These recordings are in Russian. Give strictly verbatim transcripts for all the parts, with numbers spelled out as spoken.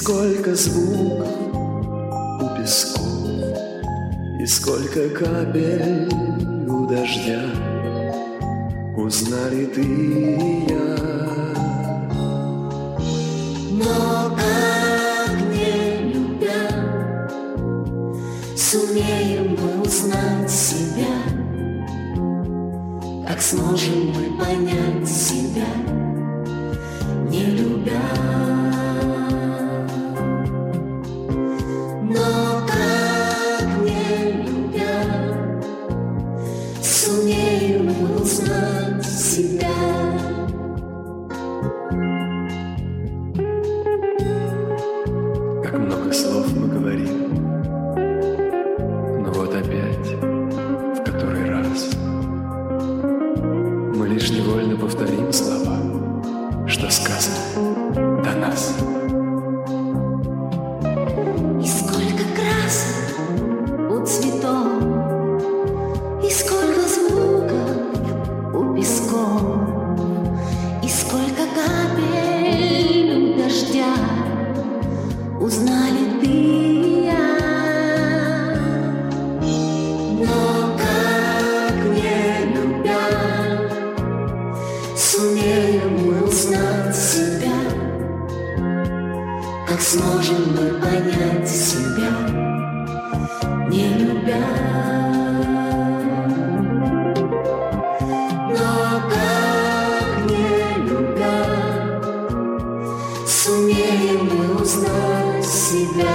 сколько звуков у песков, и сколько капель у дождя, узнали ты и я. Но как не любя, сумеем мы узнать себя, как сможем мы понять себя, не любя. Но как не любя, сумеем мы узнать себя. Как много слов мы говорим, но вот опять, в который раз, мы лишь невольно повторим слова, что сказано до нас. И сколько красок у цветов, и сколько звуков у песков, и сколько капель у дождя, узнали ты и я. Но как не любя, сумеем мы узнать себя, как сможем мы понять себя, не любя. Но как не любя, сумеем мы узнать себя.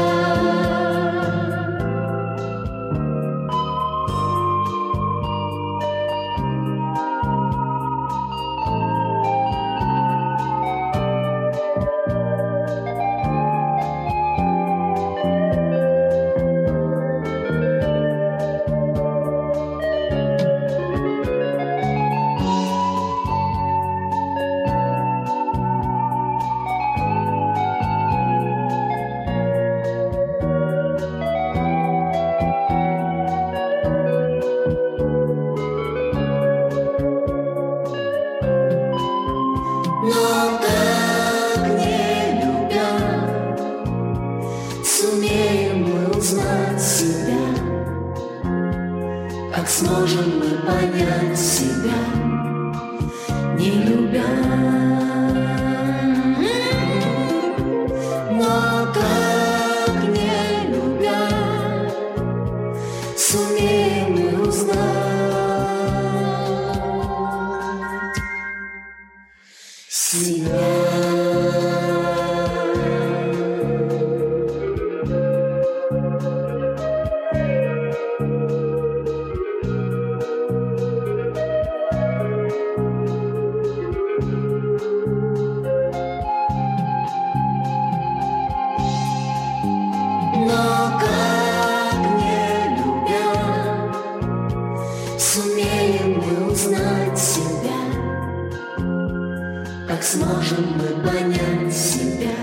Но как не любя, сумеем мы узнать себя, как сможем мы понять себя, не любя. Но как не любя, сумеем мы узнать себя. Но как не любя, сумеем мы узнать себя, как сможем мы понять себя.